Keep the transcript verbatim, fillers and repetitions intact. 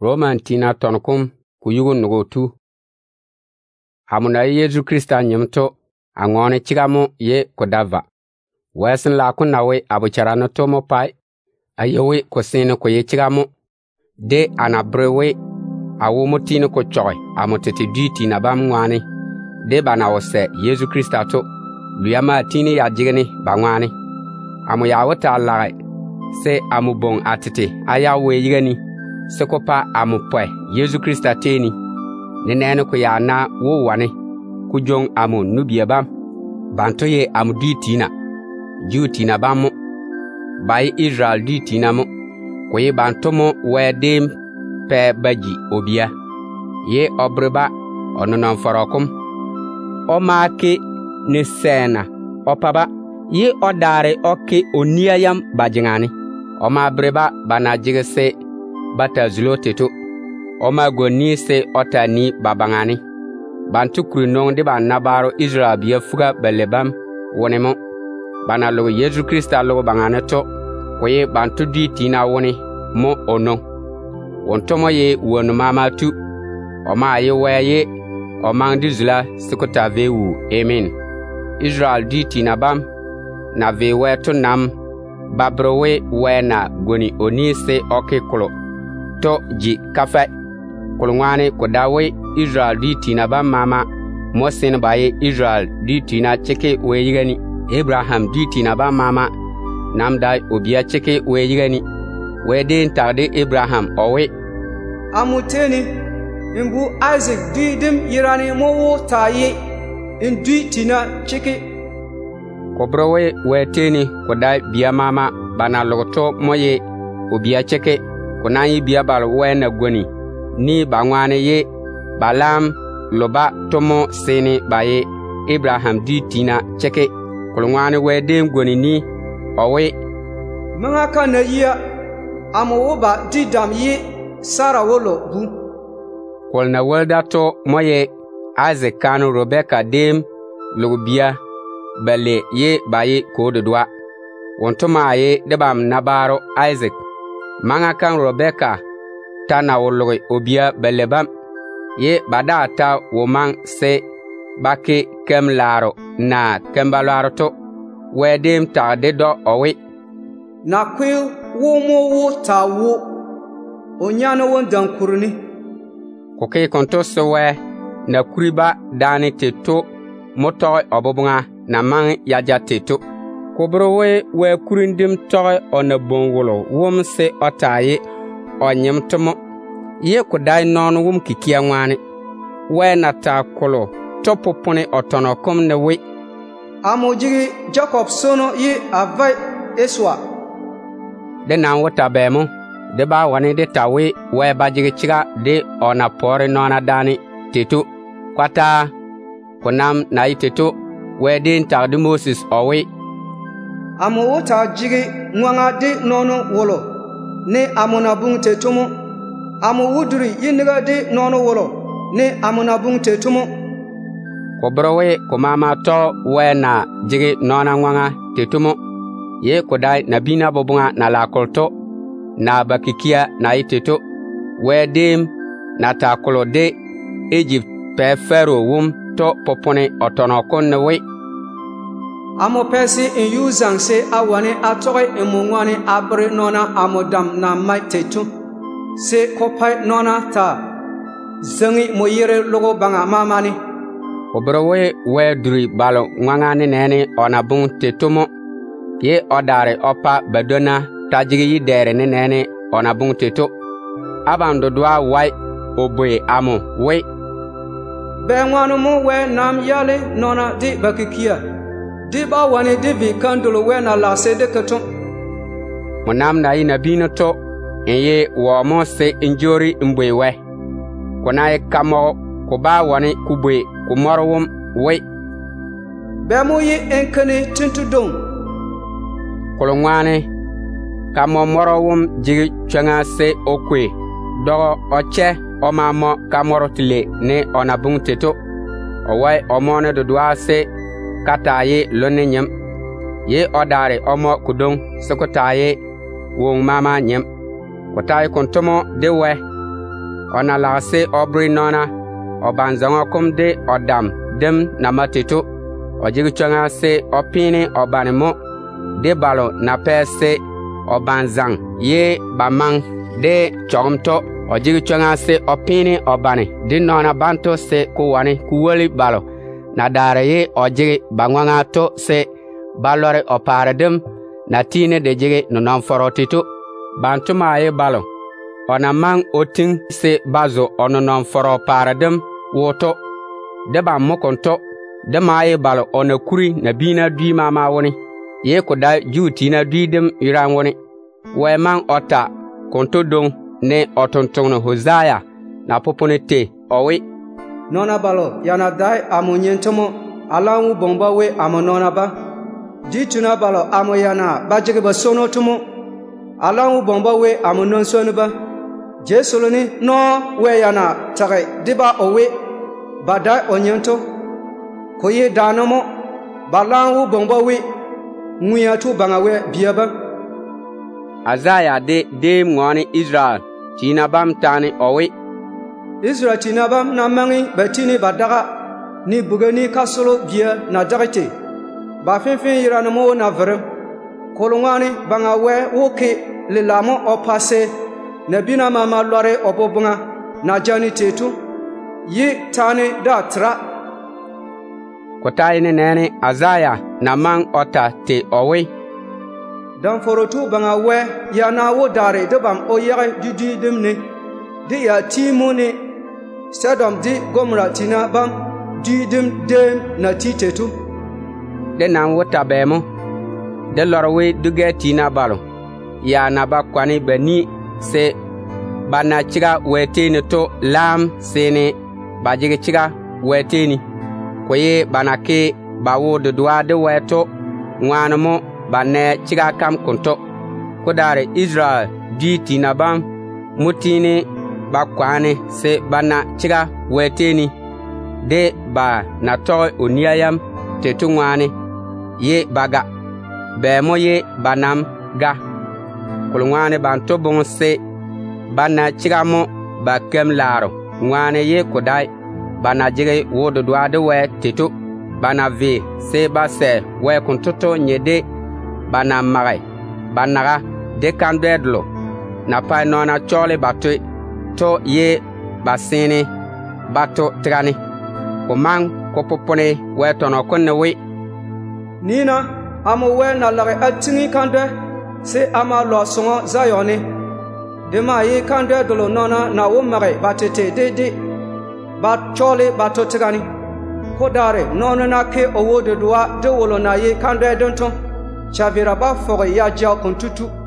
Roman tina tonkum ku yugun nugo tu. Amuna Yesu Krista nyimto angone chigamu ye kodava. Wesin la ku nawe abuchara no tomo pai ayewe ko sene ko ye chigamu de anabrewe awumu tino ko choy amotete duty na bam ngwane de bana wose Yesu Krista to luyama tini ya jigani bangwane amu ya wata Allah se amu bon atete aya we yigani se ko pa amu pwe Yesu Krista teni ne nene ko ya na wo wane ku jong amu nubiya bam banto ye amu duty na duty na bam bai Israel duty na mo ko ye banto mo wedem pe baji obia ye obreba ononon forokum o maake ne sena opaba ye odare oke oniayam bajingani o ma breba bana jigese bata zuloteto o ma goni se otani babangani bantu krunon de ban nabaro Israel biya fuga belebam wonemo bana lo Yesu Krista lo bangane to ko ye bantu di tina woni mo ono wontomo ye wonu mama tu o ma ye weye o mangdi zula sikota vewu amen Israel di tina bam na vewe to nam babrowe we na goni onise okekulo to ji kafa kulngwane ko dawe Israel di tina bam mama mosin baye Israel di tina cheke we yigani Abraham di tina bam mama namdai obia cheke we yigani we den tagde Abraham owe amuteni imbu Isaac di dim yirani mowo taye indi tina cheke kobrowe we teni ko dai biya mama bana logoto moye obia cheke ko nayi biya bal we na goni ni bangwane ye balam loba tomo sene baye Abraham di tina cheke kulngwane we den goni ni owe manga kana ya amu ba di dam ye Sara wolo bu kolna welda to moye Isaac kanu Rebecca dem lugubia bale ye baye ko de doa wonto maaye de bam nabaro Isaac manga kan Rebecca tana wolo obia bale bam ye badata wo man se bake kem laro na kembalaro to wedem ta de do owe na kwe wo mo wo ta wo onyano won dankuruni ko ke konto sowe na kuriba dani teto moto obobunga na man yaja teto ko browe we kurindim toy ona bonwolo wom se otaye onyemtomo ye ko dai non wum kikia ngwane we na ta kolo topo pone otono kom ne we amojigi Jacob sono ye avai eswa de na wota bemo de ba wani de tawe we bajigi chiga de ona pore nona dani teto kwata konam na iteto we den tagdi Moses owe amo wota jigi nwanga de nono wolo ne amona bung tetumo amo wuduri yiniga de nono wolo ne amona bung tetumo ko browe ko mama to we na jigi nona nwanga tetumo ye ko dai nabina bobunga na la kolto na bakikia na iteto we dem na ta kolode Egypt pe fero wum to popone otono konne we amo pesi in yuzang se awane atoy emongwane abre nona amodam na maitetu se kopai nona ta zangi moyere logo banga mamani obrowe we duri balo ngangane nene ona bun tetumo ye odare opa badona tajigi yidere ne nene ona bun teto abando dwa wai oboy amo we bengwanu mo we nam yale nona di bakikia di ba wani di bi kandolo we na la se de katon monam na ina bino to enye wo mo se injori mbwe we kona e kamo ko ba wani kubwe ko morwum we bemo ye enkene tintudon kolongwane kamo morowum jigi changa se okwe dogo oche o mamo kamorotile ne onabung teto owai omone do dwa se kataye lone nyem ye odare omo kudong sokotaye wong mama nyem kotaye kontomo dewe ona lagse obri nona obanzanga kum de odam dem na mateto ojigi changa se opini obanimo de balo na pese obanzang ye bamang de chomto ojigi changa se opini obani de nona banto se kuwani kuwali balo na dare ye ojigi bangwanga to se balore oparadem na tine de jige no non forotito bantuma ye balo ona mang oting se bazo ono non foro paradem woto de ba mokonto de maye balo ona kuri na bina dui mama woni ye ko da juti na dui dem iran woni we mang ota konto dong ne otontono Hosaya na poponete owi nona balo yana dai amunyentomo alangu bomba we amonona ba dituna balo amoyana bajige basono tumo alangu bomba we amonon sonuba jesoloni no we yana tage diba owe badai onyento koye danomo balangu bomba we nguya tu bangawe biaba Azaya de de ngoni Israel tina bam tani owe Israel tina bam na mangi betini badaga ni bugani kasolo bia na dagite ba fenfen yiranamo na vrem kolongani bangawe woke le lamo opase na bina mama lore obobunga na jani tetu yi tani da tra kotai ne nene Azaya na mang ota te owe dan forotu bangawe ya na wo dare de bam o yare didi demne de ya timone sadam di gomra tina bam didim dem na titetu de nan wota bemo de lorwe duge tina balo ya na ba kwani bani se bana chiga weteni to lam sene bajige chiga weteni koye banake bawo de doa de weto ngwanamo bane chiga kam konto kodare Israel di tina bam mutini ba kwani se bana chiga weteni de ba na to oniayam tetu ngwani ye baga bemo ye banam ga kulngwane banto bonse bana chigamo ba kem laro ngwane ye kodai bana jige wodo doade we tetu bana vi se ba se we kuntoto nyede bana magai banaga de kandedlo na pa nona chole batwe to ye basini bato trani komang kopopone we tono konne we nina amo we na lage atingi kande se ama lo songo zayoni de ma ye kande dolo nona na wo mare batete de de ba chole bato trani kodare nona na ke owo de doa de wolo na ye kande donton chavira ba fo ya ja kontutu